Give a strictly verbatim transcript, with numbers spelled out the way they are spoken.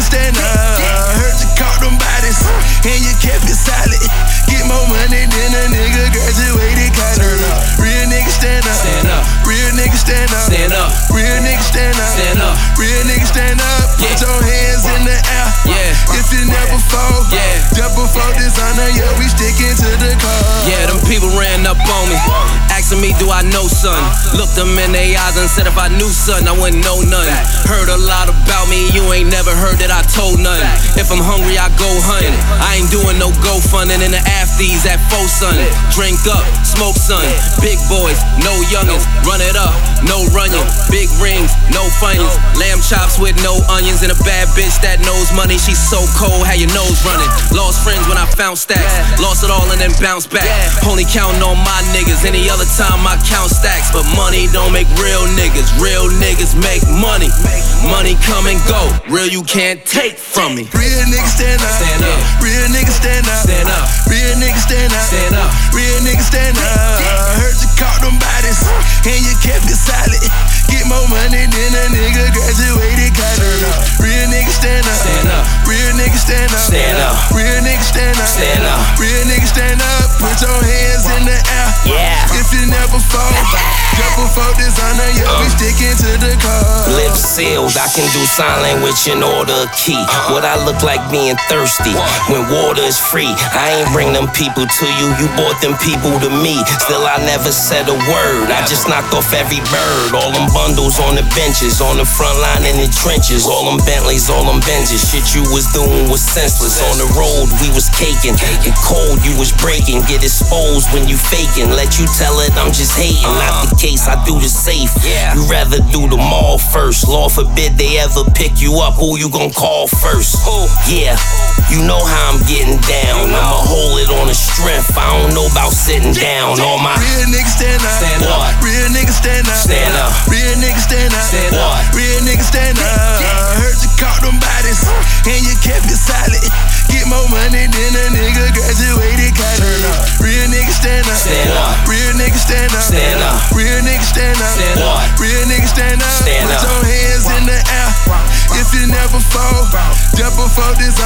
stand up. Heard you caught them bodies, and you kept it solid. Get more money than a nigga graduated college. Real nigga stand up. Stand up. Real nigga stand up. Stand up. Real nigga stand up. Stand up. Real nigga stand up. Put Yeah. your hands in the air. Yeah. If you never fall, Yeah. jump before dishonor, yeah, we sticking to the cause. Yeah, them people ran up on me, asking me, do I know son? Looked them in their eyes and said if I knew son, I wouldn't know none. Heard a lot about me, you ain't never heard that I told none. If I'm hungry, I go hunting. I ain't doing no go funding in the afties at four son. Drink up, smoke son. Big boys, no youngins. Run it up, no running. Big rings, no funyuns. Lamb chops with no onions and a bad bitch that knows money. She's so cold, how your nose running. Lost friends when I found stacks. Lost it all and then bounced back. Only counting on my niggas. Any other time I count stacks. But money don't make real niggas. Real niggas make money. Money come and go. Real you can't take from me. Real niggas stand up. Stand up. Real niggas stand up. Stand up. Real niggas stand up. Stand up. Real niggas stand up. Heard you caught them bodies, and you kept it solid. Get more money than a nigga graduated college. Real niggas stand up. Stand up. Real niggas stand up. Stand up. Real niggas stand up. Stand up. Real niggas stand up. Put your hands in the air. Yeah. If you never fall, jump before dishonor, yeah, we sticking to the cause. Lips sealed, I can do sign language and order a key. What I look like being thirsty when water is free. I ain't bring them people to you, you brought them people to me. Still I never said a word, I just knocked off every bird. All them bundles on the benches, on the front line in the trenches. All them Bentleys, all them Benzes. Shit you was doing was senseless. On the road we was caking, the cold you was breaking. Get exposed when you faking, let you tell it I'm just hating. Not the case, I do the safe. You rather do the mall first. Lord forbid they ever pick you up, who you gon' call first? Yeah, you know how I'm getting down. I'ma hold it on the strength, I don't know about sitting down. All my real niggas stand up. Stand up. What? Real niggas stand up. Stand up. Real niggas stand up. Stand up. What? Real niggas stand up. Heard you caught them bodies, and you kept it solid. Get more money than a nigga graduated college. Real niggas stand up. Stand up. Real niggas stand up. Stand up. Real niggas stand up. Stand up. Real niggas stand up. Stand Put up. your hands in the air. If you never fall, jump before this